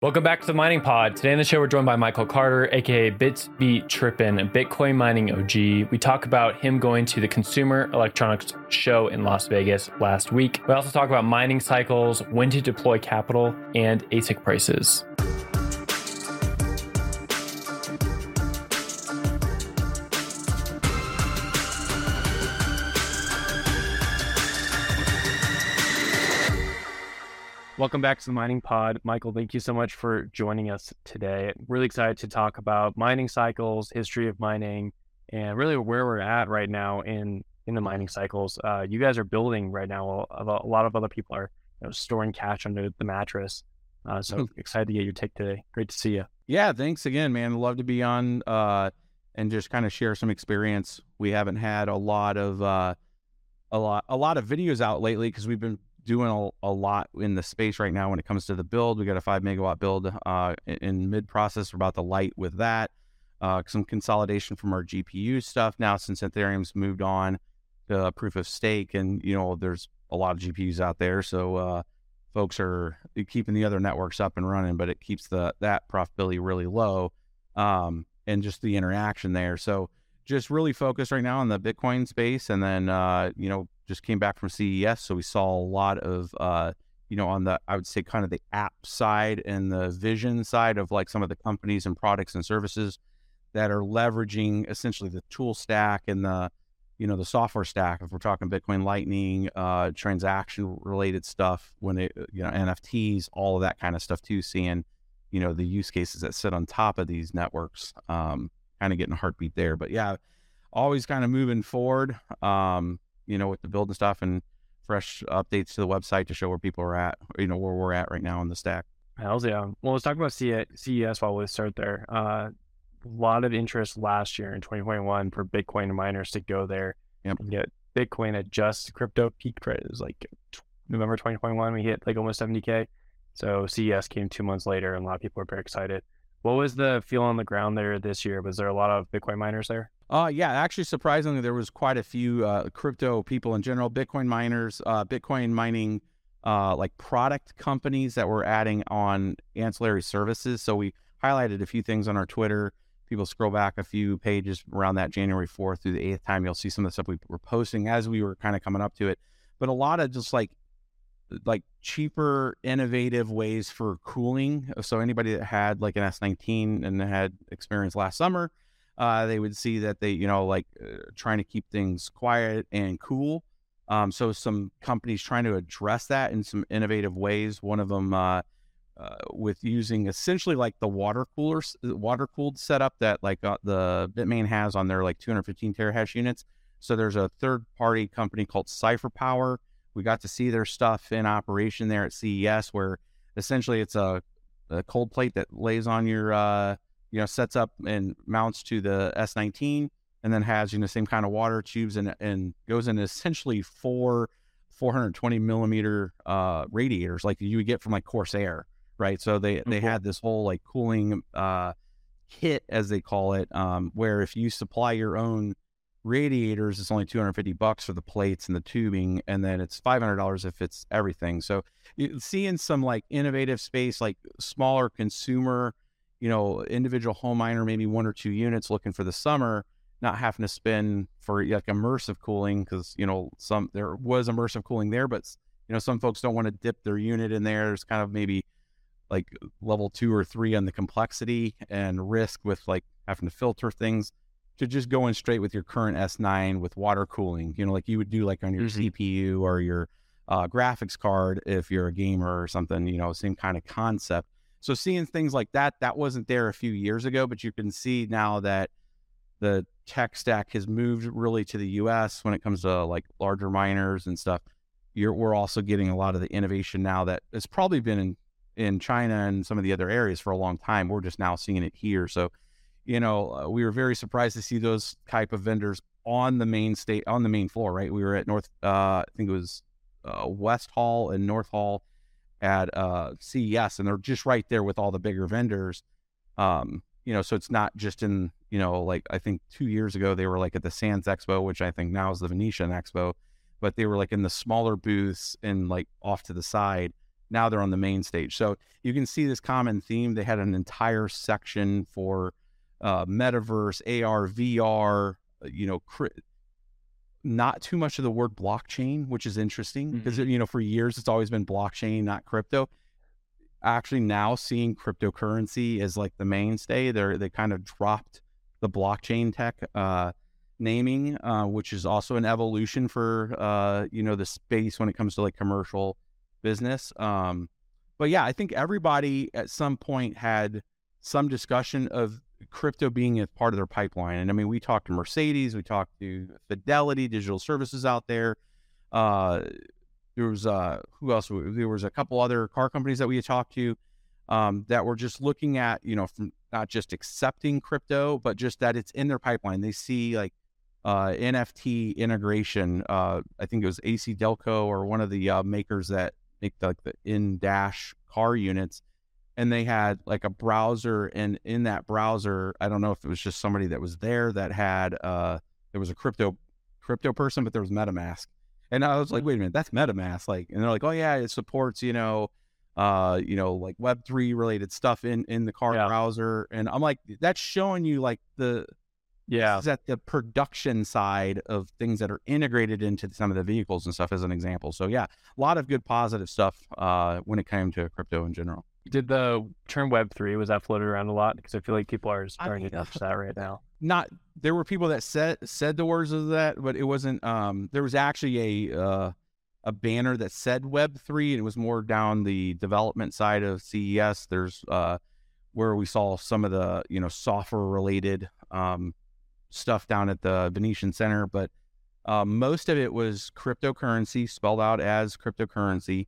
Welcome back to the Mining Pod. Today on the show, we're joined by Michael Carter, aka Bits Beat Trippin', a Bitcoin mining OG. We talk about him going to the Consumer Electronics Show in Las Vegas last week. We also talk about mining cycles, when to deploy capital, and ASIC prices. Welcome back to the Mining Pod. Michael, thank you so much for joining us today. Really excited to talk about mining cycles, history of mining, and really where we're at right now in the mining cycles. You guys are building right now. While a lot of other people are storing cash under the mattress. So excited to get your take today. Great to see you. Yeah, thanks again, man. Love to be on and just kind of share some experience. We haven't had a lot of videos out lately because we've been doing a lot in the space right now when it comes to the build. We got a 5 megawatt build in mid process. We're about to light with that. Some consolidation from our GPU stuff now since Ethereum's moved on to proof of stake, and there's a lot of GPUs out there, so folks are keeping the other networks up and running, but it keeps that profitability really low, and just the interaction there. So just really focused right now on the Bitcoin space, and then just came back from CES, so we saw a lot of on the, I would say, kind of the app side and the vision side of like some of the companies and products and services that are leveraging essentially the tool stack and the software stack. If we're talking Bitcoin Lightning, transaction related stuff, when they NFTs, all of that kind of stuff too, seeing the use cases that sit on top of these networks, kind of getting a heartbeat there. But yeah, always kind of moving forward, with the build and stuff, and fresh updates to the website to show where people are at, where we're at right now in the stack. Hells yeah. Well, let's talk about CES while we start there. A lot of interest last year in 2021 for Bitcoin miners to go there and get Bitcoin at just crypto peak price. It was like November 2021, we hit like almost 70K. So CES came 2 months later, and a lot of people were very excited. What was the feel on the ground there this year? Was there a lot of Bitcoin miners there? Yeah, actually, surprisingly, there was quite a few crypto people in general, Bitcoin miners, Bitcoin mining, like product companies that were adding on ancillary services. So we highlighted a few things on our Twitter. People scroll back a few pages around that January 4th through the 8th time, you'll see some of the stuff we were posting as we were kind of coming up to it. But a lot of just like cheaper, innovative ways for cooling. So anybody that had like an S19 and had experience last summer, they would see that they, trying to keep things quiet and cool. So some companies trying to address that in some innovative ways. One of them with using essentially like the water cooled setup that like the Bitmain has on their like 215 terahash units. So there's a third party company called Cipher Power. We got to see their stuff in operation there at CES, where essentially it's a cold plate that lays on your, sets up and mounts to the S19, and then has, same kind of water tubes and goes in essentially 420 millimeter radiators like you would get from like Corsair, right? So they had this whole like cooling kit, as they call it, where if you supply your own radiators, it's only $250 for the plates and the tubing, and then it's $500 if it's everything. So you're seeing some like innovative space, like smaller consumer, individual home miner, maybe 1 or 2 units looking for the summer, not having to spend for like immersive cooling, because there was immersive cooling there, but some folks don't want to dip their unit in there. There's kind of maybe like level 2 or 3 on the complexity and risk with like having to filter things, to just going straight with your current S9 with water cooling, like you would do like on your CPU or your graphics card if you're a gamer or something, same kind of concept. So seeing things like that wasn't there a few years ago, but you can see now that the tech stack has moved really to the US when it comes to like larger miners and stuff. We're also getting a lot of the innovation now that has probably been in China and some of the other areas for a long time. We're just now seeing it here. So we were very surprised to see those type of vendors on the main floor, right? We were at I think it was West Hall and North Hall at CES, and they're just right there with all the bigger vendors. So it's not just in, like I think 2 years ago, they were like at the Sands Expo, which I think now is the Venetian Expo, but they were like in the smaller booths and like off to the side. now they're on the main stage. So you can see this common theme. They had an entire section for metaverse, AR, VR, not too much of the word blockchain, which is interesting because, for years it's always been blockchain, not crypto. Actually now seeing cryptocurrency as like the mainstay, they kind of dropped the blockchain tech naming, which is also an evolution for, the space when it comes to like commercial business. But yeah, I think everybody at some point had some discussion of crypto being a part of their pipeline. And I mean, we talked to Mercedes, we talked to Fidelity Digital Services out there. There was who else? There was a couple other car companies that we had talked to that were just looking at, from not just accepting crypto, but just that it's in their pipeline. They see like NFT integration. I think it was AC Delco or one of the makers that make the in-dash car units. And they had like a browser, and in that browser, I don't know if it was just somebody that was there that had there was a crypto person, but there was MetaMask. And I was like, wait a minute, that's MetaMask. Like, and they're like, oh yeah, it supports, like Web3 related stuff in the car browser. And I'm like, that's showing you like is at the production side of things that are integrated into some of the vehicles and stuff as an example. So yeah, a lot of good positive stuff when it came to crypto in general. Did the term Web3, was that floated around a lot? Because I feel like people are starting to touch that right now. There were people that said the words of that, but it wasn't. There was actually a banner that said Web3, and it was more down the development side of CES. There's where we saw some of the software related stuff down at the Venetian Center, but most of it was cryptocurrency, spelled out as cryptocurrency,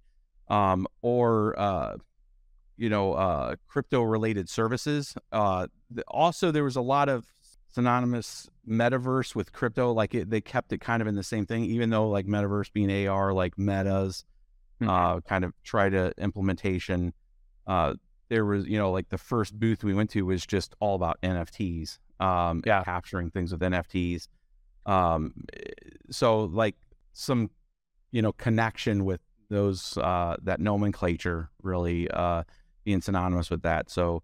or crypto related services. Also, there was a lot of synonymous metaverse with crypto. Like they kept it kind of in the same thing, even though like metaverse being AR, like Meta's kind of try to implementation. There was, like the first booth we went to was just all about NFTs, capturing things with NFTs. So like some, connection with those, that nomenclature really, being synonymous with that. So,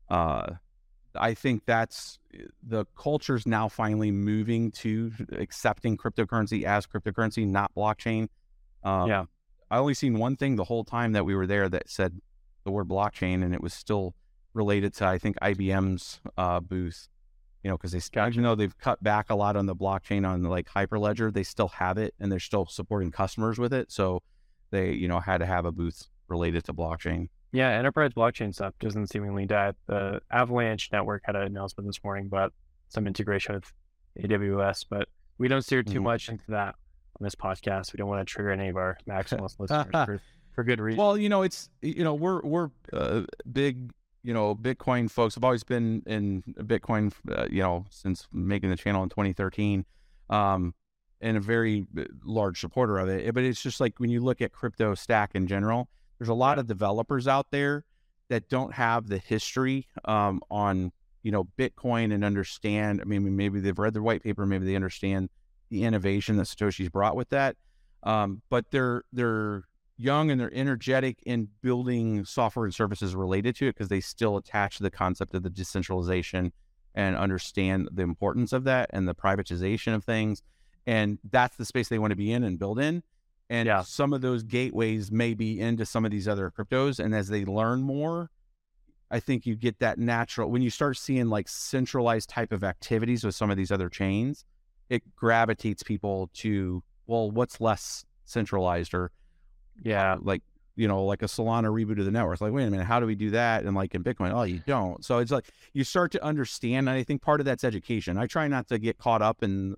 I think that's the culture's now finally moving to accepting cryptocurrency as cryptocurrency, not blockchain. I only seen one thing the whole time that we were there that said the word blockchain, and it was still related to, I think, IBM's booth, because even though they've cut back a lot on the blockchain on like Hyperledger, they still have it and they're still supporting customers with it. So they, had to have a booth related to blockchain. Yeah, enterprise blockchain stuff doesn't seemingly die. The Avalanche network had an announcement this morning about some integration with AWS, but we don't steer too much into that on this podcast. We don't want to trigger any of our maximalist listeners for good reason. Well, it's, we're big, Bitcoin folks. I've always been in Bitcoin, since making the channel in 2013, and a very large supporter of it. But it's just like when you look at crypto stack in general, there's a lot of developers out there that don't have the history on, Bitcoin and understand. I mean, maybe they've read the white paper, maybe they understand the innovation that Satoshi's brought with that. But they're young and they're energetic in building software and services related to it because they still attach the concept of the decentralization and understand the importance of that and the privatization of things. And that's the space they want to be in and build in. And some of those gateways may be into some of these other cryptos. And as they learn more, I think you get that natural, when you start seeing like centralized type of activities with some of these other chains, it gravitates people to, well, what's less centralized or like a Solana reboot of the network. It's like, wait a minute, how do we do that? And like in Bitcoin, oh, you don't. So it's like, you start to understand. And I think part of that's education. I try not to get caught up in,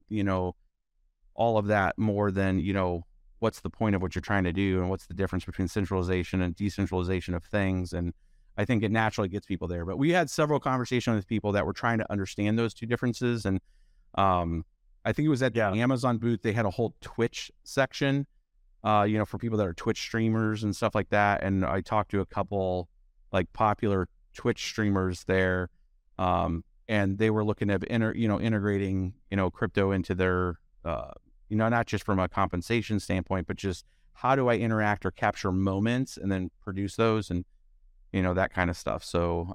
all of that more than, what's the point of what you're trying to do and what's the difference between centralization and decentralization of things. And I think it naturally gets people there. But we had several conversations with people that were trying to understand those two differences. And I think it was at the Amazon booth, they had a whole Twitch section, for people that are Twitch streamers and stuff like that. And I talked to a couple like popular Twitch streamers there. And they were looking at, integrating, crypto into their, not just from a compensation standpoint, but just how do I interact or capture moments and then produce those, and that kind of stuff. So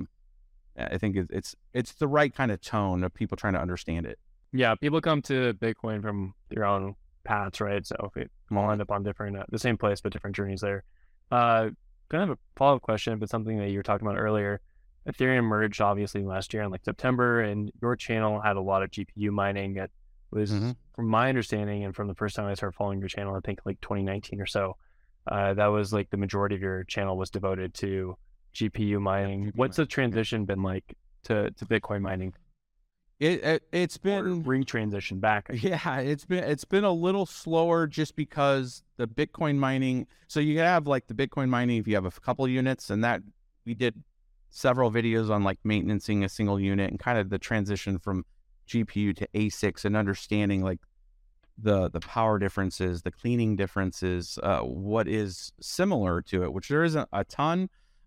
I think it's the right kind of tone of people trying to understand it. Yeah, people come to Bitcoin from their own paths, right? So we all end up on different, the same place, but different journeys there. Kind of a follow-up question, but something that you were talking about earlier. Ethereum merged obviously last year in like September, and your channel had a lot of GPU mining. It was, from my understanding, and from the first time I started following your channel, I think like 2019 or so, that was like the majority of your channel was devoted to GPU mining. What's the transition been like to Bitcoin mining? It's been re-transition back. Yeah, it's been a little slower just because the Bitcoin mining. So you have like the Bitcoin mining if you have a couple units, and that we did several videos on like maintaining a single unit and kind of the transition from GPU to ASICs and understanding like the power differences, the cleaning differences, what is similar to it, which there isn't a ton,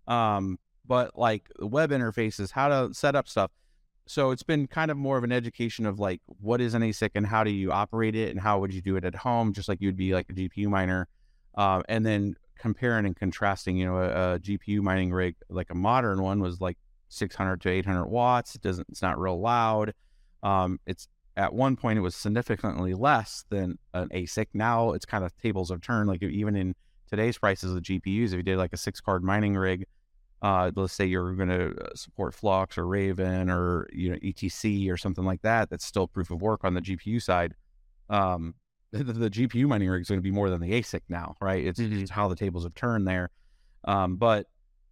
but like the web interfaces, how to set up stuff. So it's been kind of more of an education of like, what is an ASIC and how do you operate it and how would you do it at home, just like you'd be like a GPU miner. And then comparing and contrasting, a GPU mining rig, like a modern one was like 600 to 800 watts. It's not real loud. It's at one point it was significantly less than an ASIC. Now it's kind of tables have turned. Like even in today's prices of GPUs, if you did like a 6-card mining rig, let's say you're going to support Flux or Raven or ETC or something like that, that's still proof of work on the GPU side. The GPU mining rig is going to be more than the ASIC now, right? It's just how the tables have turned there. But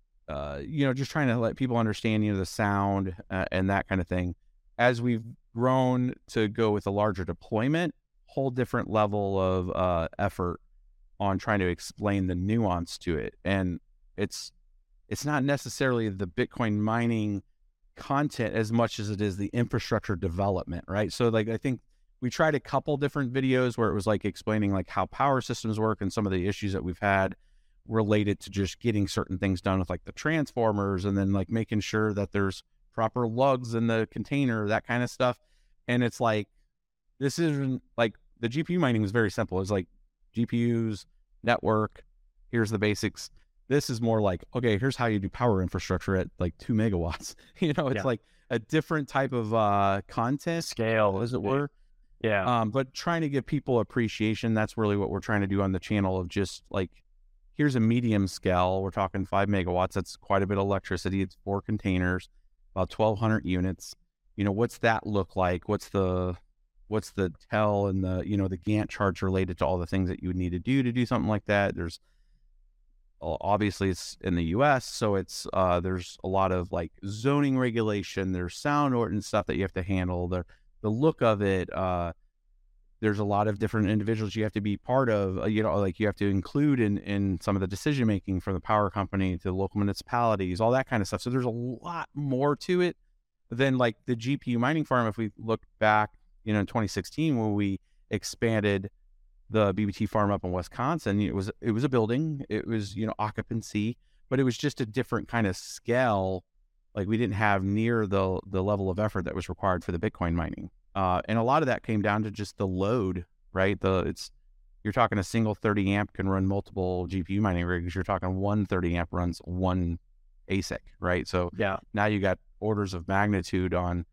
just trying to let people understand, the sound and that kind of thing. As we've grown to go with a larger deployment, whole different level of effort on trying to explain the nuance to it. And it's not necessarily the Bitcoin mining content as much as it is the infrastructure development, right? So like, I think we tried a couple different videos where it was like explaining like how power systems work and some of the issues that we've had related to just getting certain things done with like the transformers, and then like making sure that there's proper lugs in the container, that kind of stuff. And it's like, this isn't like the GPU mining was very simple. It's like GPUs, network, here's the basics. This is more like, okay, here's how you do power infrastructure at like 2 megawatts. It's like a different type of content scale, as it were. Yeah. But trying to give people appreciation, that's really what we're trying to do on the channel, of just like, here's a medium scale. We're talking 5 megawatts. That's quite a bit of electricity. It's 4 containers, about 1,200 units. What's that look like? What's the tell and the, the Gantt charts related to all the things that you would need to do something like that. There's obviously it's in the US, so it's there's a lot of like zoning regulation, there's sound ordinance stuff that you have to handle, the look of it, there's a lot of different individuals you have to be part of, like you have to include in some of the decision making from the power company to the local municipalities, all that kind of stuff. So there's a lot more to it than like the GPU mining farm. If we look back, in 2016 when we expanded the BBT farm up in Wisconsin, it was a building, it was, occupancy, but it was just a different kind of scale. Like we didn't have near the level of effort that was required for the Bitcoin mining. And a lot of that came down to just the load, right? You're talking a single 30 amp can run multiple GPU mining rigs. You're talking one 30 amp runs one ASIC, right? So now you got orders of magnitude on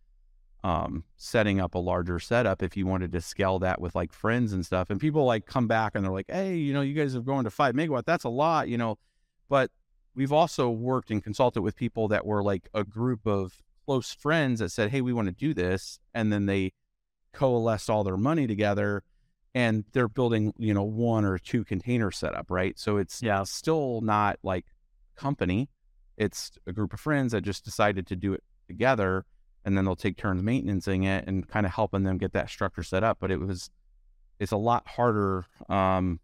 setting up a larger setup if you wanted to scale that with like friends and stuff. And people like come back and they're like, hey, you guys are going to 5 megawatt. That's a lot, but we've also worked and consulted with people that were like a group of close friends that said, hey, we want to do this. And then they coalesced all their money together and they're building, 1 or 2 container setup, right? So it's still not like company. It's a group of friends that just decided to do it together, and then they'll take turns maintaining it and kind of helping them get that structure set up. But it's a lot harder on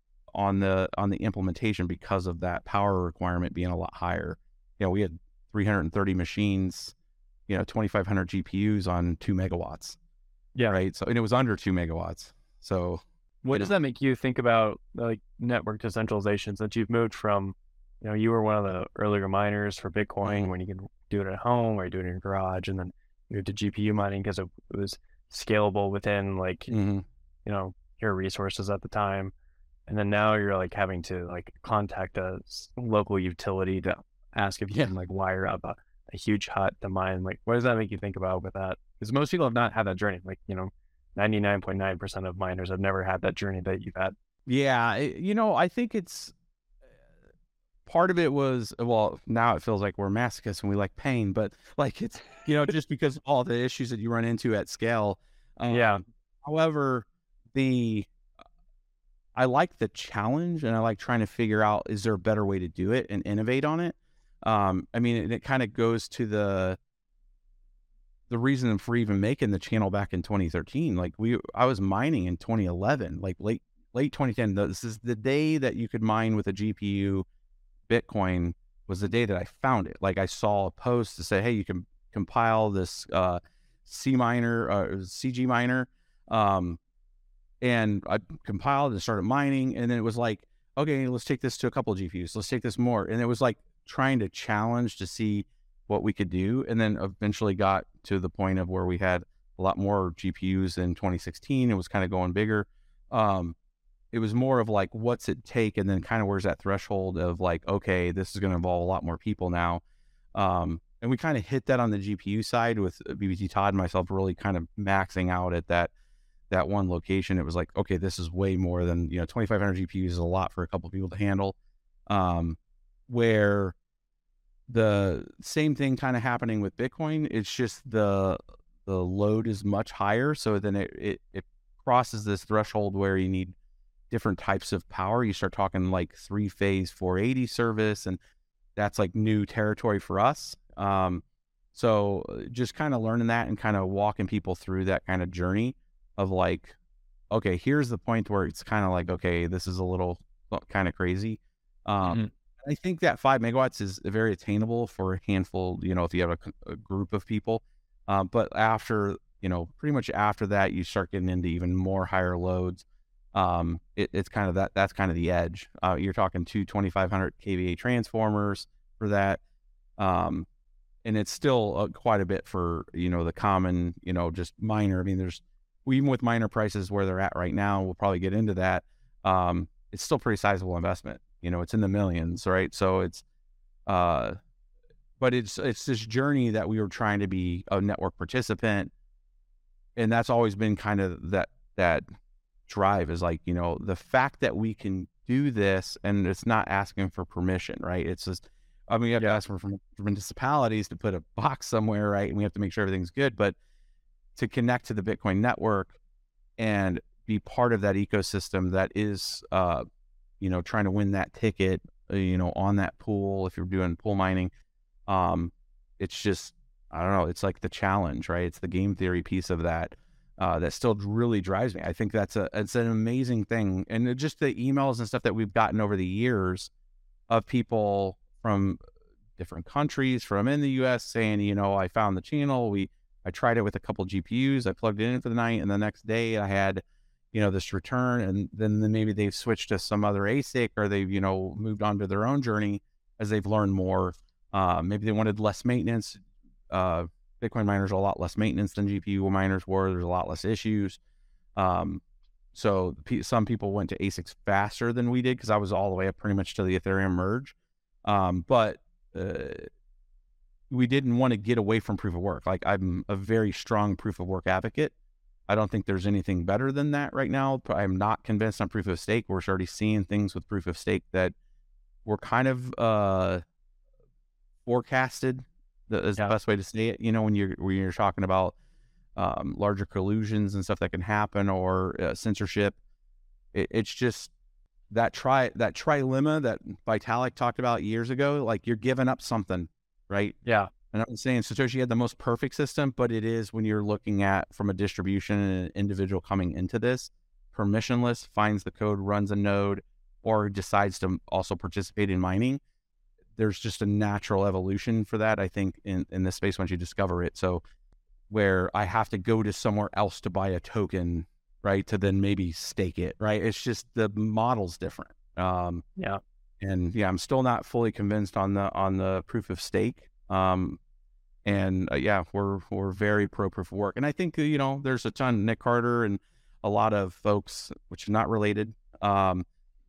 the implementation because of that power requirement being a lot higher. We had 330 machines, 2,500 GPUs on 2 megawatts. Yeah. Right. So, and it was under 2 megawatts. So what does that make you think about like network decentralization, since you've moved from, you were one of the earlier miners for Bitcoin when you can do it at home or do it in your garage, and then you moved to GPU mining because it was scalable within like, your resources at the time. And then now you're like having to like contact a local utility to ask if you can like wire up a huge hut to mine. Like, what does that make you think about with that? Because most people have not had that journey. Like, 99.9% of miners have never had that journey that you've had. Yeah, I think it's part of it was, well, now it feels like we're masochists and we like pain, but like it's, just because of all the issues that you run into at scale. Yeah. However, I like the challenge, and I like trying to figure out, is there a better way to do it and innovate on it? It kind of goes to the reason for even making the channel back in 2013. Like I was mining in 2011, like late 2010. This is the day that you could mine with a GPU Bitcoin, was the day that I found it. Like I saw a post to say, hey, you can compile this CG miner. And I compiled and started mining. And then it was like, okay, let's take this to a couple of GPUs. Let's take this more. And it was like trying to challenge to see what we could do. And then eventually got to the point of where we had a lot more GPUs in 2016. It was kind of going bigger. It was more of like, what's it take? And then kind of where's that threshold of like, okay, this is going to involve a lot more people now. And we kind of hit that on the GPU side with BBT Todd and myself really kind of maxing out at that one location. It was like, okay, this is way more than, 2,500 GPUs is a lot for a couple of people to handle. Where the same thing kind of happening with Bitcoin, it's just the load is much higher. So then it crosses this threshold where you need different types of power. You start talking like 3-phase 480 service, and that's like new territory for us. So just kind of learning that and kind of walking people through that kind of journey of like, okay, here's the point where it's kind of like, okay, this is a little kind of crazy. I think that 5 megawatts is very attainable for a handful, if you have a group of people. But after, pretty much after that, you start getting into even more higher loads. It's kind of that's kind of the edge. You're talking 2,500 kVA transformers for that. And it's still quite a bit for, the common, just miner. I mean, even with miner prices where they're at right now, we'll probably get into that. It's still pretty sizable investment. It's in the millions, right? So it's, but it's this journey that we were trying to be a network participant. And that's always been kind of that drive is like, the fact that we can do this and it's not asking for permission, right? It's just, you have to ask for municipalities to put a box somewhere, right? And we have to make sure everything's good, but to connect to the Bitcoin network and be part of that ecosystem that is, trying to win that ticket, on that pool, if you're doing pool mining, it's just, I don't know, it's like the challenge, right? It's the game theory piece of that, that still really drives me. I think it's an amazing thing. And just the emails and stuff that we've gotten over the years of people from different countries, from in the US saying, I found the channel. I tried it with a couple GPUs. I plugged it in for the night, and the next day I had, this return, and then maybe they've switched to some other ASIC, or they've, moved on to their own journey as they've learned more. Maybe they wanted less maintenance. Bitcoin miners are a lot less maintenance than GPU miners were. There's a lot less issues. So some people went to ASICs faster than we did because I was all the way up pretty much to the Ethereum merge. But we didn't want to get away from proof of work. Like, I'm a very strong proof of work advocate. I don't think there's anything better than that right now. I'm not convinced on proof of stake. We're already seeing things with proof of stake that were kind of forecasted. Is the best way to say it. When you're talking about larger collusions and stuff that can happen, or censorship. It's just that trilemma that Vitalik talked about years ago. Like, you're giving up something, right? Yeah. And I'm saying Satoshi had the most perfect system, but it is, when you're looking at from a distribution and an individual coming into this, permissionless, finds the code, runs a node, or decides to also participate in mining. There's just a natural evolution for that, I think, in this space once you discover it. So where I have to go to somewhere else to buy a token, right, to then maybe stake it, right? It's just the model's different. And I'm still not fully convinced on the proof of stake. We're very pro proof of work. And I think, there's a ton, Nick Carter and a lot of folks, which are not related,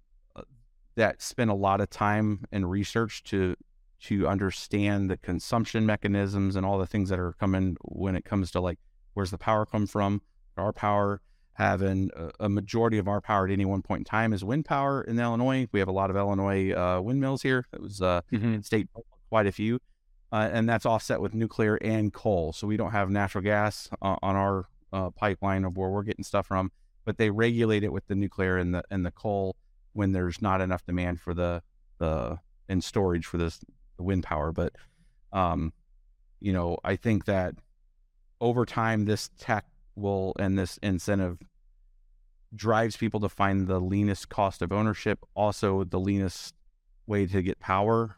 that spend a lot of time and research to understand the consumption mechanisms and all the things that are coming when it comes to like, where's the power come from? Our power, having a majority of our power at any one point in time is wind power in Illinois. We have a lot of Illinois windmills here. It was in state, quite a few. And that's offset with nuclear and coal. So we don't have natural gas on our pipeline of where we're getting stuff from, but they regulate it with the nuclear and the coal when there's not enough demand for the and storage for the wind power. But you know, I think that over time, this tech will, and this incentive drives people to find the leanest cost of ownership, also the leanest way to get power.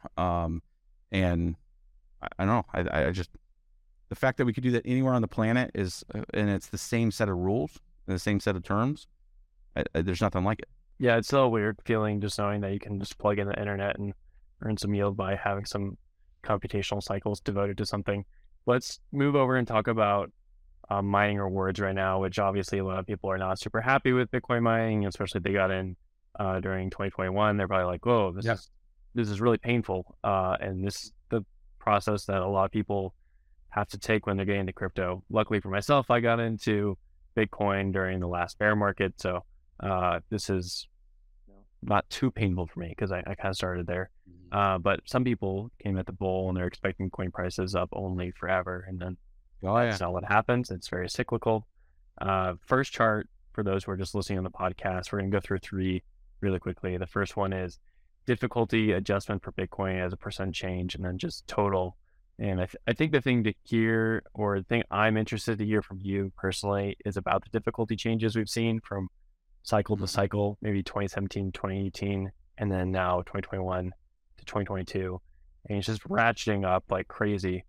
And I don't know, I just, the fact that we could do that anywhere on the planet is, and it's the same set of rules and the same set of terms, there's nothing like it. Yeah, it's still a weird feeling just knowing that you can just plug in the internet and earn some yield by having some computational cycles devoted to something. Let's move over and talk about mining rewards right now, which obviously a lot of people are not super happy with Bitcoin mining, especially if they got in during 2021. They're probably like, whoa, this is really painful. And this is the process that a lot of people have to take when they're getting into crypto. Luckily for myself, I got into Bitcoin during the last bear market. So this is not too painful for me because I kind of started there. But some people came at the bull and they're expecting coin prices up only forever. And then that's not what happens. It's very cyclical. First chart, for those who are just listening on the podcast, we're going to go through three really quickly. The first one is difficulty adjustment for Bitcoin as a percent change, and then just total. And I think the thing to hear, or the thing I'm interested to hear from you personally, is about the difficulty changes we've seen from cycle to cycle, maybe 2017, 2018, and then now 2021 to 2022. And it's just ratcheting up like crazy.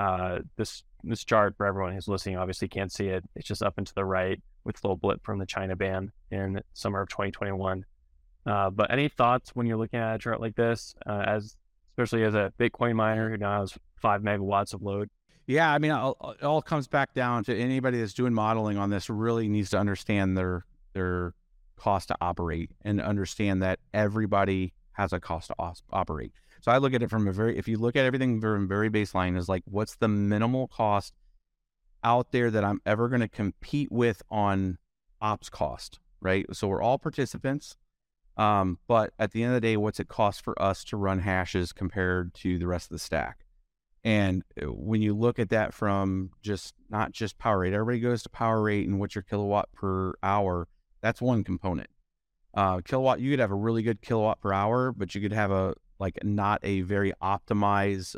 This chart, for everyone who's listening, obviously can't see it. It's just up and to the right with a little blip from the China ban in summer of 2021. But any thoughts when you're looking at a chart like this, especially as a Bitcoin miner who now has 5 megawatts of load? Yeah, I mean, it all comes back down to anybody that's doing modeling on this really needs to understand their cost to operate and understand that everybody has a cost to operate. So I look at it from if you look at everything from very baseline, is like, what's the minimal cost out there that I'm ever going to compete with on ops cost, right? So we're all participants. But at the end of the day, what's it cost for us to run hashes compared to the rest of the stack? And when you look at that from not just power rate, everybody goes to power rate and what's your kilowatt per hour. That's one component. Kilowatt, you could have a really good kilowatt per hour, but you could have not a very optimized,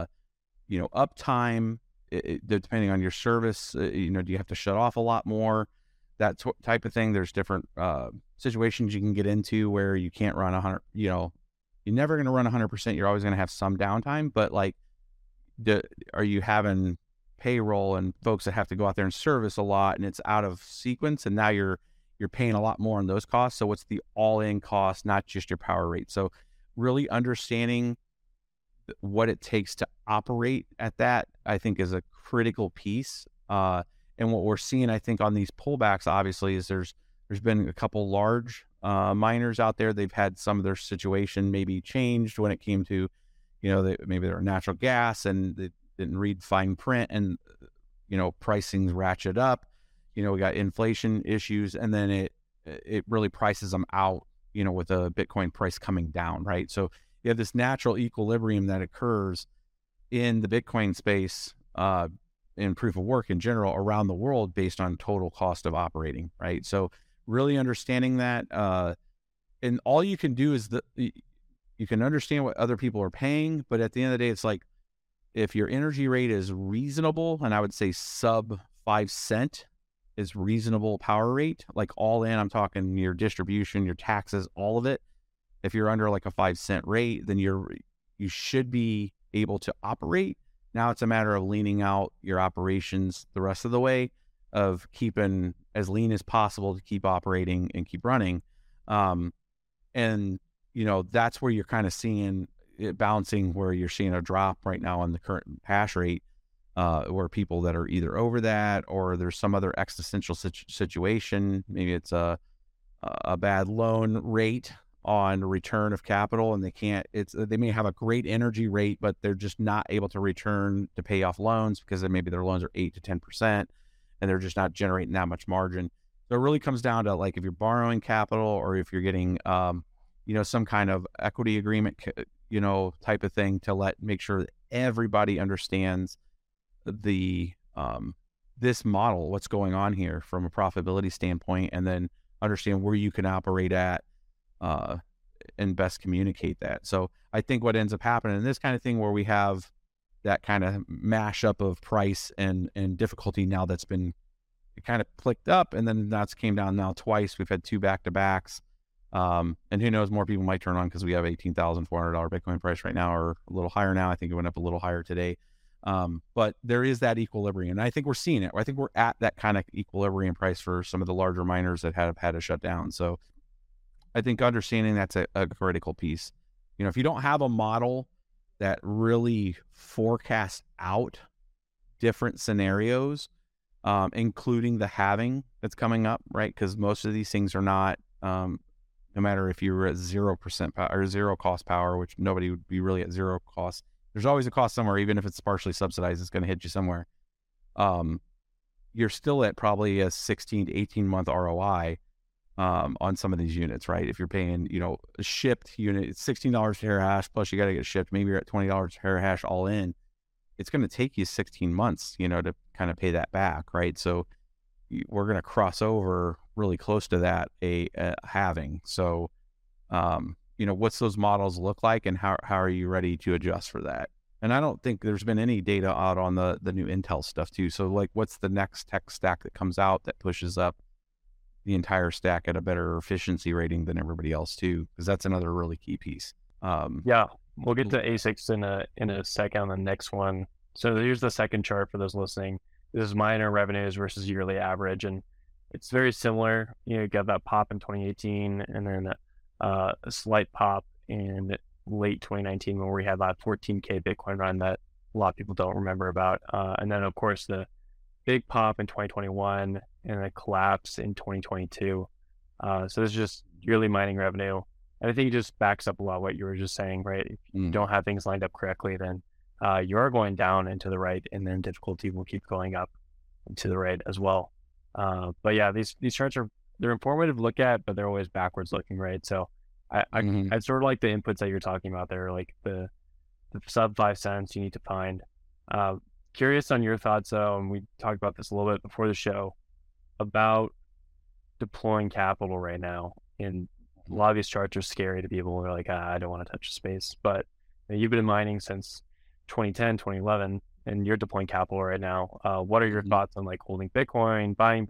uptime, depending on your service. Do you have to shut off a lot more? That type of thing. There's different situations you can get into where you can't run 100, you're never going to run 100%. You're always going to have some downtime, but are you having payroll and folks that have to go out there and service a lot and it's out of sequence, and now you're paying a lot more on those costs. So what's the all-in cost, not just your power rate? So really understanding what it takes to operate at that, I think, is a critical piece. And what we're seeing, I think, on these pullbacks, obviously, is there's been a couple large miners out there. They've had some of their situation maybe changed when it came to, maybe they're natural gas and they didn't read fine print, and pricing's ratchet up. We got inflation issues, and then it really prices them out, with the Bitcoin price coming down, right? So you have this natural equilibrium that occurs in the Bitcoin space, in proof of work in general around the world based on total cost of operating, right? So really understanding that, and all you can do is you can understand what other people are paying, but at the end of the day, it's like, if your energy rate is reasonable, and I would say sub 5 cent is reasonable power rate, like all in, I'm talking your distribution, your taxes, all of it. If you're under like a 5 cent rate, then you should be able to operate. Now it's a matter of leaning out your operations the rest of the way, of keeping as lean as possible to keep operating and keep running. And that's where you're kind of seeing it bouncing, where you're seeing a drop right now on the current hash rate, where people that are either over that, or there's some other existential situation. Maybe it's a bad loan rate on return of capital, and they may have a great energy rate, but they're just not able to return to pay off loans because then maybe their loans are 8 to 10%, and they're just not generating that much margin. So it really comes down to like if you're borrowing capital or if you're getting, some kind of equity agreement, type of thing to make sure that everybody understands the this model, what's going on here from a profitability standpoint, and then understand where you can operate at and best communicate that. So I think what ends up happening in this kind of thing where we have that kind of mashup of price and difficulty now that's been kind of clicked up, and then that's came down now twice. We've had 2 back-to-backs. And who knows, more people might turn on because we have $18,400 Bitcoin price right now, or a little higher now. I think it went up a little higher today. But there is that equilibrium, and I think we're seeing it. I think we're at that kind of equilibrium price for some of the larger miners that have had to shut down. So I think understanding that's a critical piece. If you don't have a model that really forecasts out different scenarios, including the halving that's coming up, right? Because most of these things are not, no matter if you're at 0% power or zero cost power, which nobody would be really at zero cost. There's always a cost somewhere, even if it's partially subsidized, it's going to hit you somewhere. You're still at probably a 16 to 18 month ROI on some of these units, right? If you're paying, a shipped unit, it's $16 terahash, plus you got to get shipped. Maybe you're at $20 terahash all in. It's going to take you 16 months, to kind of pay that back, right? So we're going to cross over really close to that, a halving. So, what's those models look like, and how are you ready to adjust for that? And I don't think there's been any data out on the new Intel stuff too. So like, what's the next tech stack that comes out that pushes up the entire stack at a better efficiency rating than everybody else too? Because that's another really key piece. Yeah, we'll get to ASICs in a second on the next one. So here's the second chart for those listening. This is miner revenues versus yearly average, and it's very similar. You got that pop in 2018, and then a slight pop in late 2019 when we had that 14K Bitcoin run that a lot of people don't remember about. And then, of course, the big pop in 2021 and a collapse in 2022. So this is just yearly mining revenue. And I think it just backs up a lot what you were just saying, right? If you don't have things lined up correctly, then you are going down and to the right, and then difficulty will keep going up and to the right as well. But yeah, these charts they're informative to look at, but they're always backwards looking, right? So I sort of like the inputs that you're talking about there, like the sub 5 cents you need to find. Curious on your thoughts though, and we talked about this a little bit before the show, about deploying capital right now. And a lot of these charts are scary to people who are like, I don't want to touch the space. But you've been mining since 2010, 2011, and you're deploying capital right now. What are your thoughts on like holding Bitcoin, buying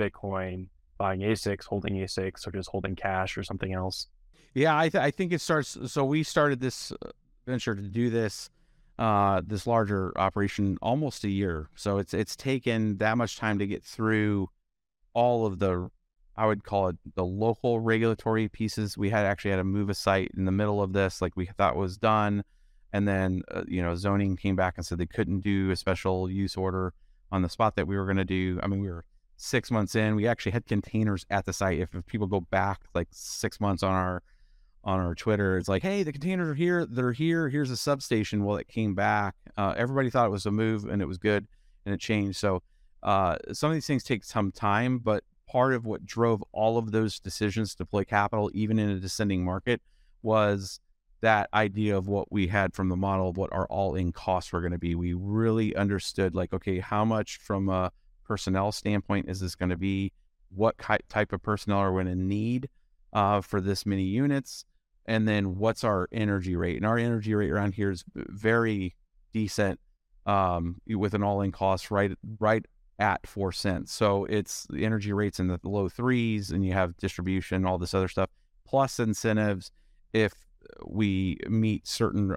ASICs, holding ASICs, or just holding cash or something else? Yeah, I think it starts. So we started this venture to do this larger operation almost a year. So it's taken that much time to get through all of the, I would call it the local regulatory pieces. We had to move a site in the middle of this, like we thought was done. And then, zoning came back and said they couldn't do a special use order on the spot that we were going to do. I mean, we were 6 months in. We actually had containers at the site. If people go back like 6 months on our Twitter, it's like, hey, the containers are here. They're here. Here's a substation. Well, it came back. Everybody thought it was a move, and it was good, and it changed. So some of these things take some time, but part of what drove all of those decisions to deploy capital, even in a descending market, was that idea of what we had from the model of what our all-in costs were going to be. We really understood, like, okay, how much from a personnel standpoint is this going to be? What type of personnel are we going to need for this many units? And then what's our energy rate? And our energy rate around here is very decent with an all-in cost right at 4 cents. So it's the energy rates in the low threes, and you have distribution, all this other stuff, plus incentives if we meet certain,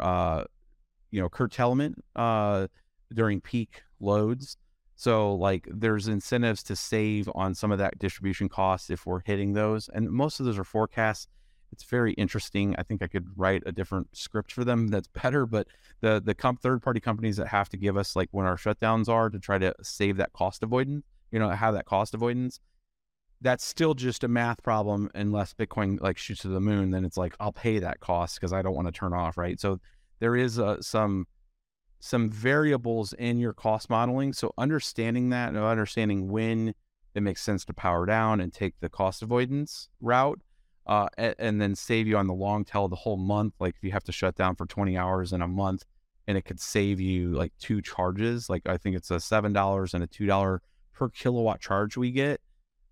curtailment during peak loads. So like there's incentives to save on some of that distribution costs if we're hitting those. And most of those are forecasts. It's very interesting. I think I could write a different script for them that's better, but the third-party companies that have to give us like when our shutdowns are to try to save that cost avoidance, have that cost avoidance, that's still just a math problem. Unless Bitcoin like shoots to the moon, then it's like, I'll pay that cost because I don't want to turn off, right? So there is some variables in your cost modeling. So understanding that and understanding when it makes sense to power down and take the cost avoidance route, and then save you on the long tail the whole month. Like if you have to shut down for 20 hours in a month, and it could save you like 2 charges. Like I think it's a $7 and a $2 per kilowatt charge we get.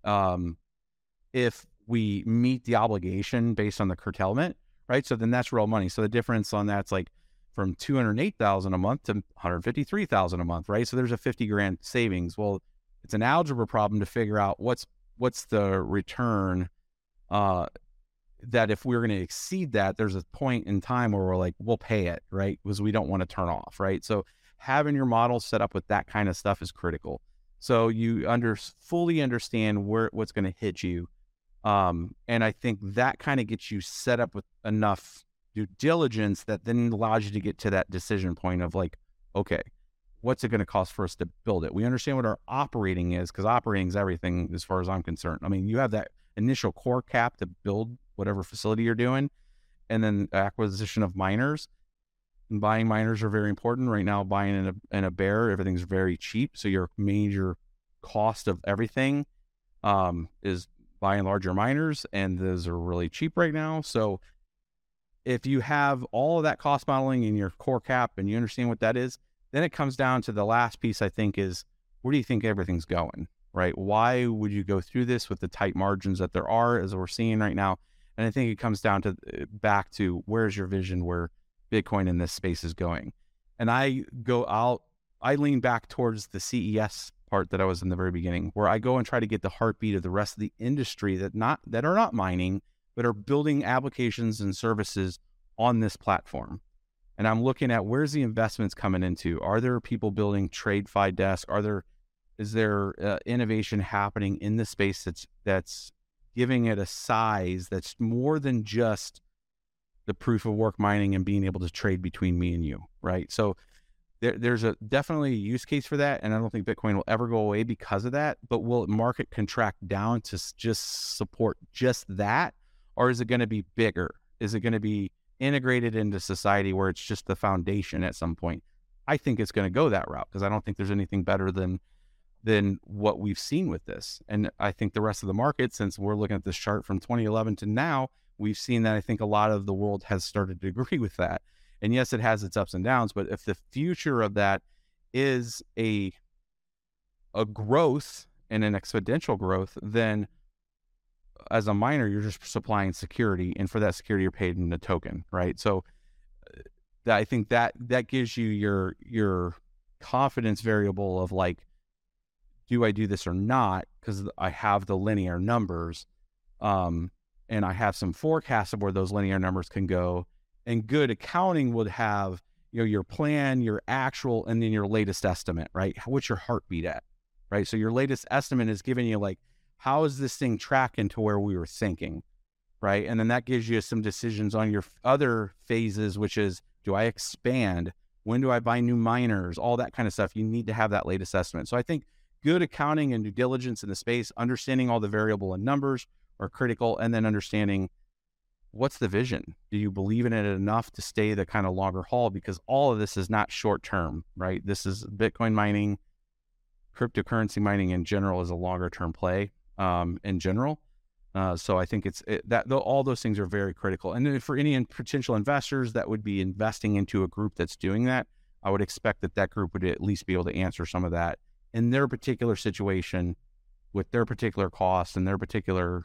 If we meet the obligation based on the curtailment, right? So then that's real money. So the difference on that's like from $208,000 a month to $153,000 a month, right? So there's a $50,000 savings. Well, it's an algebra problem to figure out what's the return, that if we're going to exceed that, there's a point in time where we're like, we'll pay it, right? Because we don't want to turn off, right? So having your model set up with that kind of stuff is critical. So you fully understand what's going to hit you. And I think that kind of gets you set up with enough due diligence that then allows you to get to that decision point of like, okay, what's it going to cost for us to build it? We understand what our operating is, because operating is everything as far as I'm concerned. I mean, you have that initial core cap to build whatever facility you're doing, and then acquisition of miners. And buying miners are very important right now. Buying in a bear, everything's very cheap. So your major cost of everything is buying larger miners, and those are really cheap right now. So if you have all of that cost modeling in your core cap and you understand what that is, then it comes down to the last piece, I think, is where do you think everything's going, right? Why would you go through this with the tight margins that there are, as we're seeing right now? And I think it comes down to back to where's your vision where Bitcoin in this space is going. And I lean back towards the CES part that I was in the very beginning, where I go and try to get the heartbeat of the rest of the industry that are not mining, but are building applications and services on this platform. And I'm looking at where's the investments coming into. Are there people building TradeFi desk? Is there innovation happening in the space that's giving it a size that's more than just the proof of work mining and being able to trade between me and you, right? So there's definitely a use case for that, and I don't think Bitcoin will ever go away because of that. But will market contract down to just support just that, or is it going to be bigger? Is it going to be integrated into society where it's just the foundation at some point? I think it's going to go that route because I don't think there's anything better than what we've seen with this. And I think the rest of the market, since we're looking at this chart from 2011 to now, we've seen that I think a lot of the world has started to agree with that. And yes, it has its ups and downs, but if the future of that is a growth and an exponential growth, then as a miner, you're just supplying security, and for that security, you're paid in a token, right? So I think that gives you your confidence variable of like, do I do this or not? Because I have the linear numbers, and I have some forecasts of where those linear numbers can go. And good accounting would have, your plan, your actual, and then your latest estimate, right? What's your heartbeat at, right? So your latest estimate is giving you like, how is this thing tracking to where we were thinking, right? And then that gives you some decisions on your other phases, which is, do I expand? When do I buy new miners? All that kind of stuff. You need to have that latest estimate. So I think good accounting and due diligence in the space, understanding all the variable and numbers are critical, and then understanding what's the vision. Do you believe in it enough to stay the kind of longer haul? Because all of this is not short term, right? This is Bitcoin mining, cryptocurrency mining in general is a longer term play in general. So I think all those things are very critical. And then for any potential investors that would be investing into a group that's doing that, I would expect that group would at least be able to answer some of that in their particular situation with their particular costs and their particular,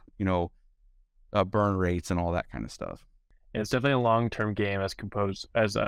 burn rates and all that kind of stuff. It's definitely a long-term game compared,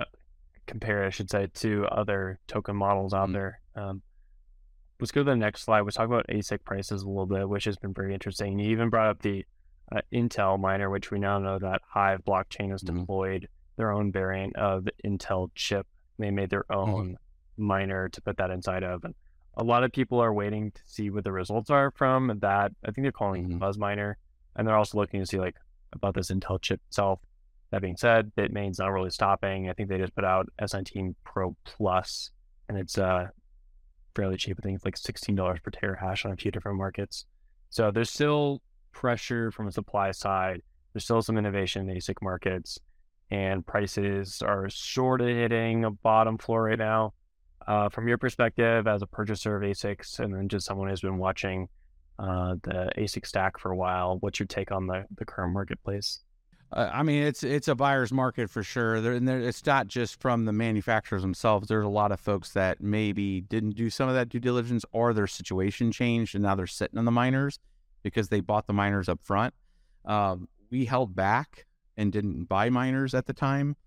I should say, to other token models out there. Let's go to the next slide. We'll talk about ASIC prices a little bit, which has been very interesting. You even brought up the Intel miner, which we now know that Hive blockchain has deployed their own variant of the Intel chip. They made their own miner to put that inside of. And a lot of people are waiting to see what the results are from that. I think they're calling it Buzz Miner. And they're also looking to see about this Intel chip itself. That being said, Bitmain's not really stopping. I think they just put out S19 Pro Plus, and it's fairly cheap. I think it's like $16 per terahash on a few different markets. So there's still pressure from a supply side. There's still some innovation in ASIC markets, and prices are sort of hitting a bottom floor right now. From your perspective as a purchaser of ASICs, and then just someone who's been watching the ASIC stack for a while, what's your take on the current marketplace? I mean, it's a buyer's market for sure. It's not just from the manufacturers themselves. There's a lot of folks that maybe didn't do some of that due diligence, or their situation changed and now they're sitting on the miners because they bought the miners up front. We held back and didn't buy miners at the time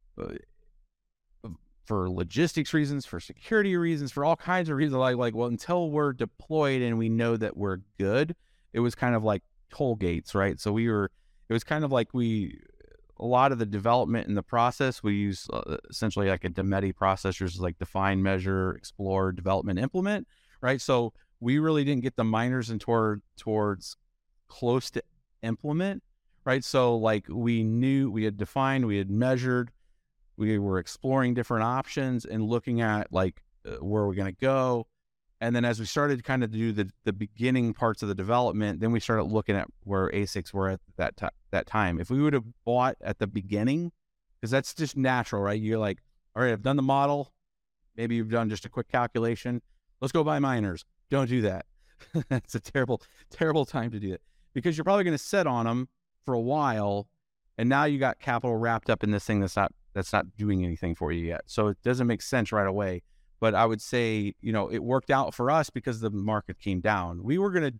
for logistics reasons, for security reasons, for all kinds of reasons. Well, until we're deployed and we know that we're good, it was kind of like toll gates, right? So it was kind of like a lot of the development in the process, we use essentially like a DEMETI process, which is like define, measure, explore, development, implement, right? So we really didn't get the miners in towards close to implement, right? So like we knew, we had defined, we had measured, we were exploring different options and looking at like where we're going to go. And then as we started kind of to do the beginning parts of the development, then we started looking at where ASICs were at that time. If we would have bought at the beginning, because that's just natural, right? You're like, all right, I've done the model. Maybe you've done just a quick calculation. Let's go buy miners. Don't do that. It's a terrible, terrible time to do it, because you're probably going to sit on them for a while. And now you got capital wrapped up in this thing that's not doing anything for you yet. So it doesn't make sense right away. But I would say, it worked out for us because the market came down. We were going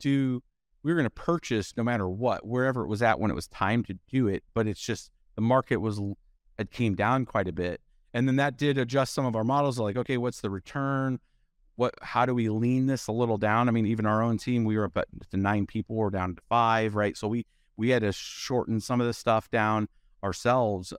to purchase no matter what, wherever it was at when it was time to do it. But it's just the market it came down quite a bit. And then that did adjust some of our models. Like, okay, what's the return? How do we lean this a little down? I mean, even our own team, we were up to 9 people, we're down to 5, right? So we had to shorten some of the stuff down ourselves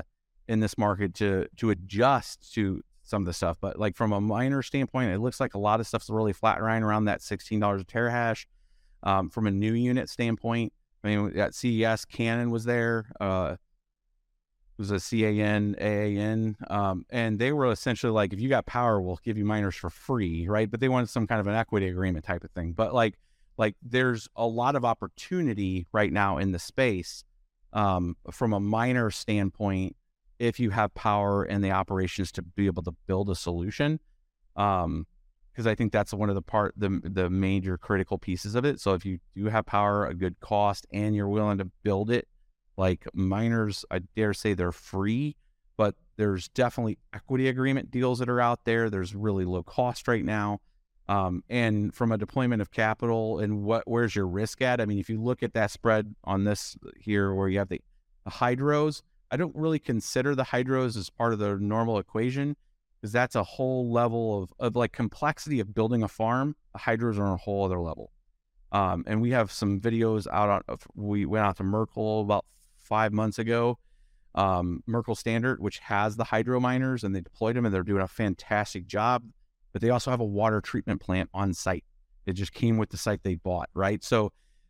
in this market to adjust to some of the stuff. But like from a miner standpoint, it looks like a lot of stuff's really flat around that $16 a terahash. From a new unit standpoint, I mean, at CES, Canon was there. It was a CAN, AAN, and they were essentially like, if you got power, we'll give you miners for free, right? But they wanted some kind of an equity agreement type of thing. But like there's a lot of opportunity right now in the space from a miner standpoint, if you have power and the operations to be able to build a solution. Because I think that's one of the major critical pieces of it. So if you do have power, a good cost, and you're willing to build it, like miners, I dare say they're free, but there's definitely equity agreement deals that are out there. There's really low cost right now. And from a deployment of capital and where's your risk at? I mean, if you look at that spread on this here, where you have the hydros, I don't really consider the hydros as part of the normal equation, because that's a whole level of like complexity of building a farm. The hydros are on a whole other level. And we have some videos we went out to Merkle about 5 months ago, Merkle Standard, which has the hydro miners, and they deployed them and they're doing a fantastic job. But they also have a water treatment plant on site. It just came with the site they bought, right? So,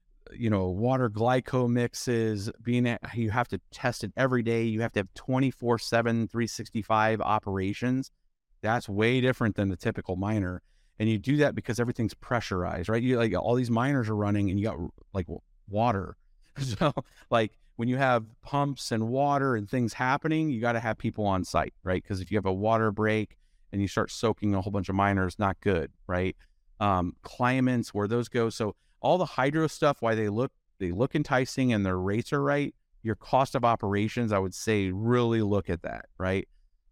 water glyco mixes, you have to test it every day. You have to have 24/7, 365 operations. That's way different than the typical miner. And you do that because everything's pressurized, right? You like all these miners are running and you got like water. So like when you have pumps and water and things happening, you got to have people on site, right? Because if you have a water break and you start soaking a whole bunch of miners, not good, right? Climates, where those go. So all the hydro stuff, why they look enticing and their rates are right, your cost of operations, I would say really look at that, right?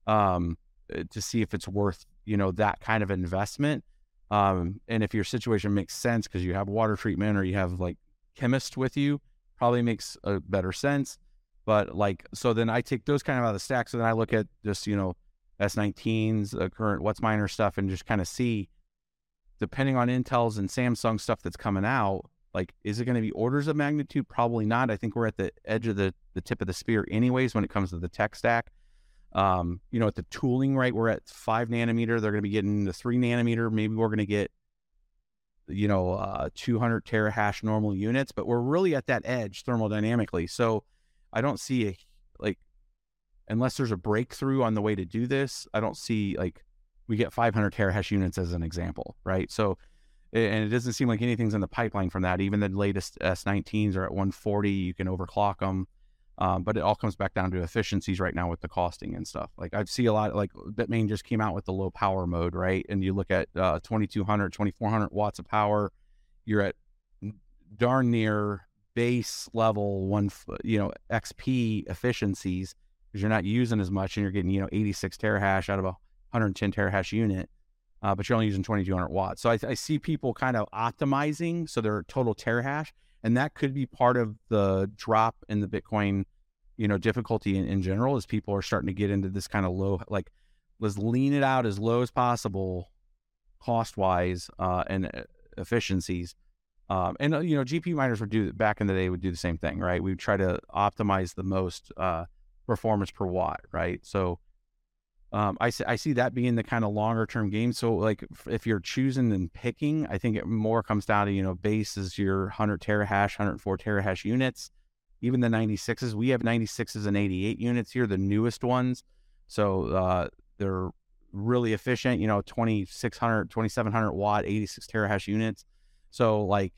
To see if it's worth, that kind of investment. And if your situation makes sense because you have water treatment or you have like chemists with you, probably makes a better sense. But like, so then I take those kind of out of the stack. So then I look at just, S19s, current WhatsMiner stuff, and just kind of see, depending on Intel's and Samsung stuff that's coming out, like, is it going to be orders of magnitude? Probably not. I think we're at the edge of the tip of the spear anyways when it comes to the tech stack. At the tooling, right, we're at 5 nanometer. They're going to be getting the 3 nanometer. Maybe we're going to get, 200 terahash normal units, but we're really at that edge thermodynamically. So I don't see unless there's a breakthrough on the way to do this, I don't see we get 500 terahash units as an example, right? So and it doesn't seem like anything's in the pipeline from that. Even the latest S19s are at 140. You can overclock them. But it all comes back down to efficiencies right now with the costing and stuff. Like I see a lot, like Bitmain just came out with the low power mode, right? And you look at 2200, 2400 watts of power, you're at darn near base level XP efficiencies, because you're not using as much and you're getting 86 terahash out of a 110 terahash unit, but you're only using 2200 watts. So I see people kind of optimizing so their total terahash, and that could be part of the drop in the Bitcoin difficulty in general, is people are starting to get into this kind of low, like, let's lean it out as low as possible cost wise and efficiencies. And GPU miners back in the day would do the same thing, right? We would try to optimize the most performance per watt, right? So I see that being the kind of longer term game. So like if you're choosing and picking, I think it more comes down to, base is your 100 terahash, 104 terahash units. Even the 96s, we have 96s and 88 units here, the newest ones. So they're really efficient, 2600, 2700 watt, 86 terahash units. So like,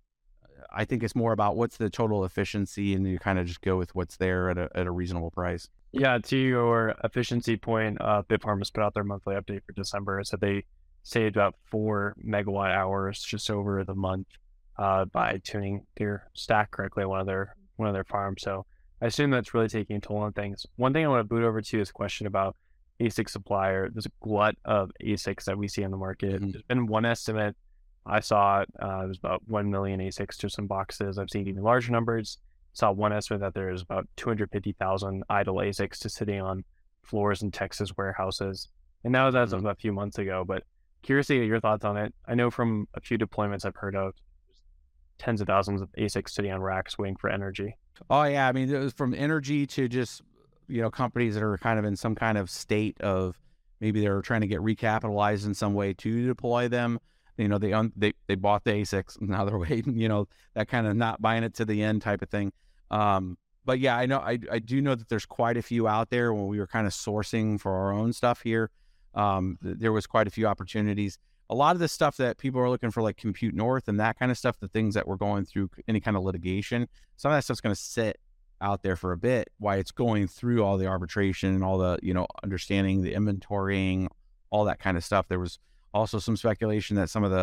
I think it's more about what's the total efficiency, and you kind of just go with what's there at a reasonable price. Yeah, to your efficiency point, Bitfarms put out their monthly update for December. So they saved about 4 megawatt hours just over the month by tuning their stack correctly at one of their farms. So I assume that's really taking a toll on things. One thing I want to boot over to is a question about ASIC supplier. There's a glut of ASICs that we see in the market. There's been one estimate I saw, it was about 1 million ASICs to some boxes. I've seen even larger numbers. Saw one estimate that there's about 250,000 idle ASICs just sitting on floors in Texas warehouses. And that was as of a few months ago, but curious to get your thoughts on it. I know from a few deployments I've heard of tens of thousands of ASICs sitting on racks waiting for energy. Oh yeah. I mean, it was from energy to just, companies that are kind of in some kind of state of maybe they're trying to get recapitalized in some way to deploy them. They bought the ASICs, now they're waiting, that kind of not buying it to the end type of thing. But yeah, I know, I do know that there's quite a few out there. When we were kind of sourcing for our own stuff here, there was quite a few opportunities. A lot of the stuff that people are looking for, like Compute North and that kind of stuff, the things that we're going through any kind of litigation, some of that stuff's going to sit out there for a bit while it's going through all the arbitration and all the, understanding the inventorying, all that kind of stuff. There was also some speculation that some of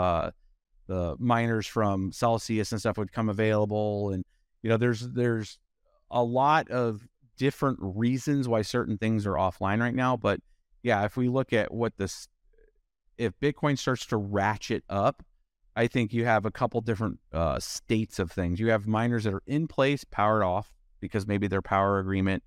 the miners from Celsius and stuff would come available. And, there's a lot of different reasons why certain things are offline right now. But yeah, if we look at if Bitcoin starts to ratchet up, I think you have a couple different states of things. You have miners that are in place, powered off, because maybe their power agreement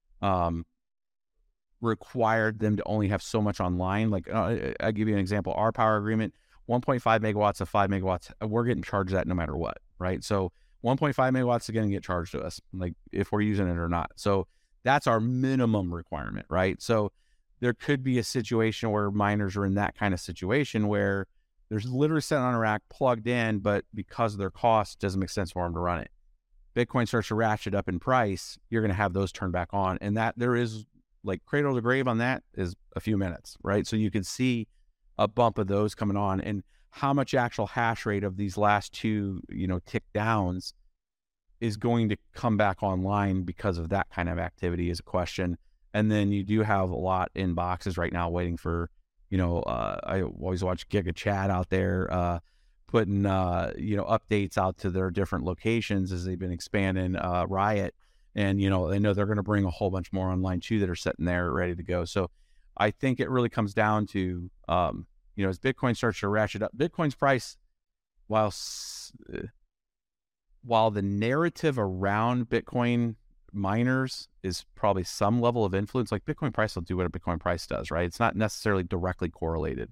required them to only have so much online. Like I'll give you an example. Our power agreement, 1.5 megawatts of 5 megawatts, we're getting charged that no matter what, right? So 1.5 megawatts is going to get charged to us, like if we're using it or not. So that's our minimum requirement, right? So there could be a situation where miners are in that kind of situation where there's literally sitting on a rack plugged in, but because of their cost, it doesn't make sense for them to run it. Bitcoin starts to ratchet up in price, you're going to have those turned back on. And that there is, like, cradle to grave on that is a few minutes, right? So you can see a bump of those coming on, and how much actual hash rate of these last two, tick downs is going to come back online because of that kind of activity is a question. And then you do have a lot in boxes right now waiting for, I always watch GigaChat out there, putting, updates out to their different locations as they've been expanding Riot. And, they know they're going to bring a whole bunch more online too that are sitting there ready to go. So I think it really comes down to, as Bitcoin starts to ratchet up, Bitcoin's price, while the narrative around Bitcoin miners is probably some level of influence, like Bitcoin price will do what a Bitcoin price does, right? It's not necessarily directly correlated.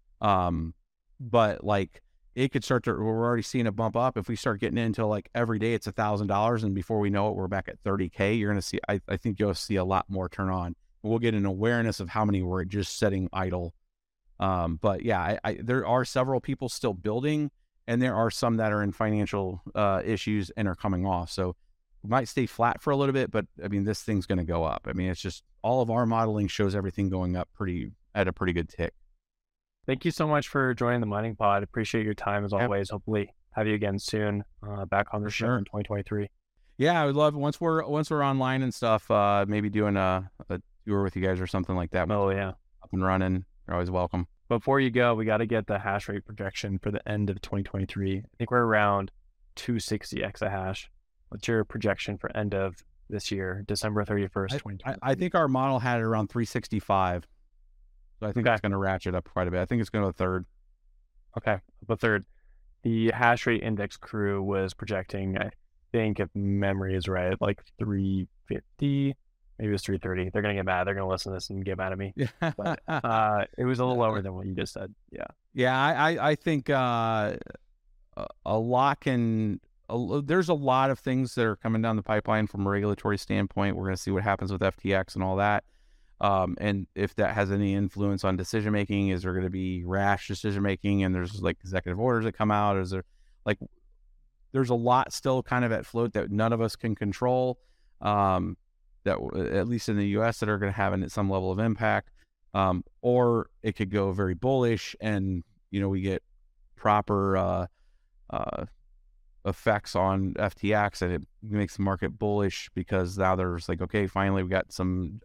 But like it could start to, we're already seeing a bump up. If we start getting into like every day it's $1,000, and before we know it, we're back at 30K, you're going to see, I think you'll see a lot more turn on. We'll get an awareness of how many were just sitting idle. But yeah, there are several people still building, and there are some that are in financial issues and are coming off. So we might stay flat for a little bit, but I mean, this thing's going to go up. I mean, it's just all of our modeling shows everything going up at a pretty good tick. Thank you so much for joining the Mining Pod. Appreciate your time as always. Hopefully have you again soon, back on the show in 2023. Yeah, I would love once we're online and stuff, maybe doing a tour with you guys or something like that. Oh yeah. Up and running. You're always welcome. Before you go, we got to get the hash rate projection for the end of 2023. I think we're around 260 exahash. What's your projection for end of this year, December 31st, 2023? I think our model had it around 365. So I think it's going to ratchet up quite a bit. I think it's going to a third. Okay, a third. The hash rate index crew was projecting, I think if memory is right, like 350. Maybe it was 330. They're going to get mad. They're going to listen to this and get mad at me. But it was a little lower than what you just said. Yeah. Yeah, I think a lot can... there's a lot of things that are coming down the pipeline from a regulatory standpoint. We're going to see what happens with FTX and all that. And if that has any influence on decision making, is there going to be rash decision making? And there's like executive orders that come out. Is there there's a lot still kind of at float that none of us can control. That at least in the U.S. that are going to have some level of impact. Or it could go very bullish, and we get proper effects on FTX, and it makes the market bullish because now there's like, okay, finally we got some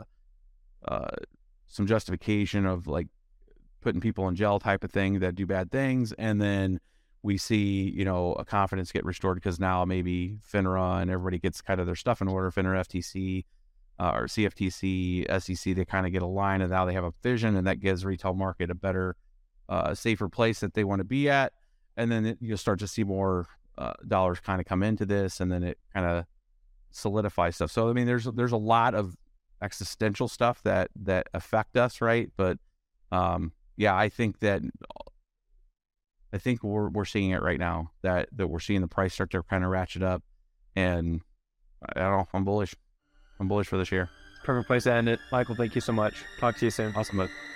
justification of like putting people in jail type of thing that do bad things, and then we see a confidence get restored because now maybe FINRA and everybody gets kind of their stuff in order. FINRA, FTC, or CFTC, SEC, they kind of get a line, and now they have a vision, and that gives retail market a better, safer place that they want to be at. And then you'll start to see more dollars kind of come into this, and then it kind of solidifies stuff. So I mean, there's a lot of existential stuff that affect us, right? But yeah, I think we're seeing it right now, that we're seeing the price start to kind of ratchet up, and I don't know, I'm bullish for this year. Perfect place to end it. Michael, thank you so much. Talk to you soon. Awesome, bud.